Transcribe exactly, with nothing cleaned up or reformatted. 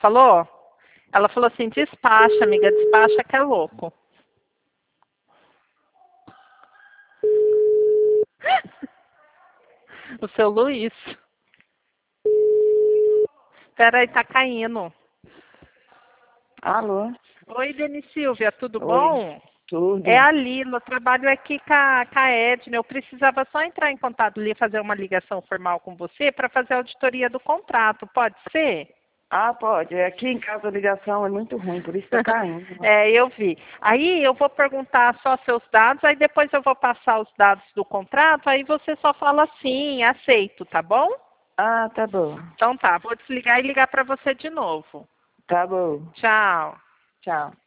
Falou? Ela falou assim, despacha, amiga, despacha que é louco. O seu Luiz. Peraí, tá caindo. Alô? Oi, Deni Silvia, tudo Oi, bom? tudo? É a Lila, eu trabalho aqui com a, com a Edna. Eu precisava só entrar em contato ali, fazer uma ligação formal com você para fazer a auditoria do contrato, pode ser? Ah, pode. Aqui em casa a ligação é muito ruim, por isso tá caindo. É, eu vi. Aí eu vou perguntar só seus dados, aí depois eu vou passar os dados do contrato, aí você só fala sim, aceito, tá bom? Ah, tá bom. Então tá, vou desligar e ligar para você de novo. Tá bom. Tchau. Tchau.